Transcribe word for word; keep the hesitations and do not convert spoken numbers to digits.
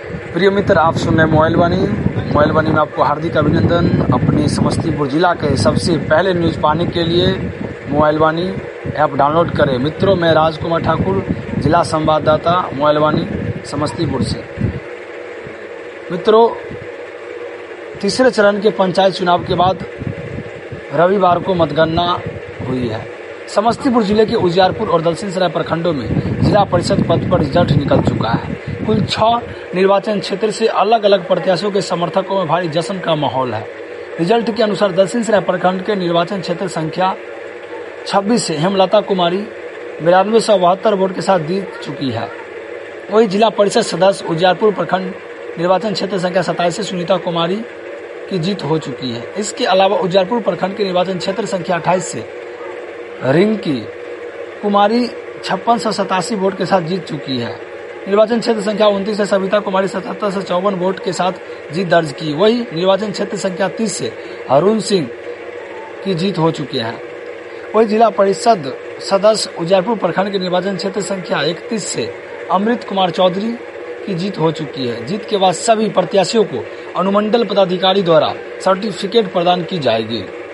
प्रिय मित्र, आप सुन रहे मोबाइल वाणी मोबाइल वाणी में आपको हार्दिक अभिनंदन। अपने समस्तीपुर जिला के सबसे पहले न्यूज़ पाने के लिए मोबाइल वाणी ऐप डाउनलोड करें। मित्रों, मैं राजकुमार ठाकुर, जिला संवाददाता मोबाइल वाणी समस्तीपुर से। मित्रों, तीसरे चरण के पंचायत चुनाव के बाद रविवार को मतगणना हुई है। समस्तीपुर जिले के उजियारपुर और दलसिंहसराय प्रखंडों में जिला परिषद पद पर रिजल्ट निकल चुका है। कुल छह निर्वाचन क्षेत्र से अलग अलग प्रत्याशियों के समर्थकों में भारी जश्न का माहौल है। रिजल्ट के अनुसार दलसिंहसराय प्रखंड के निर्वाचन क्षेत्र संख्या छब्बीस से हेमलता कुमारी बिरानवे सौ बहत्तर वोट के साथ जीत चुकी है। वही जिला परिषद सदस्य उजियारपुर प्रखंड निर्वाचन क्षेत्र संख्या सत्ताईस से सुनीता कुमारी की जीत हो चुकी है। इसके अलावा उजियारपुर प्रखंड के निर्वाचन क्षेत्र संख्या अट्ठाईस से रिंकी कुमारी छप्पन सौ सतासी वोट के साथ जीत चुकी है। निर्वाचन क्षेत्र संख्या उनतीस से सविता कुमारी सतहत्तर से चौवन वोट के साथ जीत दर्ज की। वही निर्वाचन क्षेत्र संख्या तीस से अरुण सिंह की जीत हो चुकी है। वही जिला परिषद सदस्य उजियारपुर प्रखंड के निर्वाचन क्षेत्र संख्या इकतीस से अमृत कुमार चौधरी की जीत हो चुकी है। जीत के बाद सभी प्रत्याशियों को अनुमंडल पदाधिकारी द्वारा सर्टिफिकेट प्रदान की जाएगी।